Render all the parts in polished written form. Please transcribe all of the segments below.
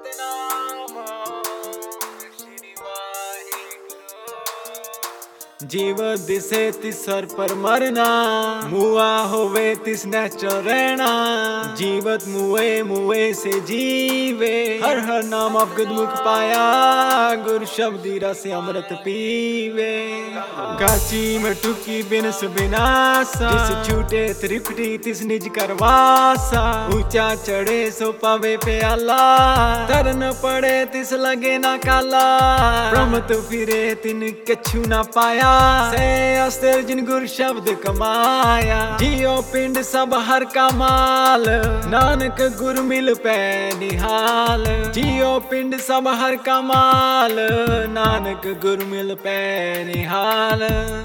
जीवत दिसे तिस सर पर मरना, मुआ होवे तिस नैचरल रहना। जीवत मुए मुए से जीवे, हर हर नाम आप गुदमुख पाया। गुर शब्दी रस अमृत पीवे। काची में टुकी बिन सुबिनासा, जिस छूटे त्रिपटी तिस निज करवासा। ऊंचा चढ़े सो पावे प्याला, तर न पड़े तिस लगे ना काला। ब्रह्म तो फिरे तिन कछु ना पाया, से अस्तर जिन गुर शब्द कमाया। जियो पिंड सब हर का माल, नानक गुर मिल पै निहाल। जियो पिंड सब हर का माल, नानक गुर मिल पै निहाल।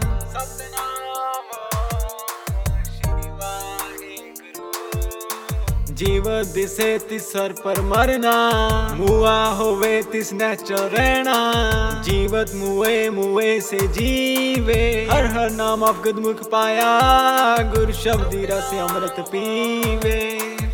जीवत दिसे तिस सर पर मरना, मुआ होवे तिस नैचरल रहना। जीवत मुए मुए से जीवे, हर हर नाम आप गुदमुख पाया। गुर शब्दी रस अमृत पीवे।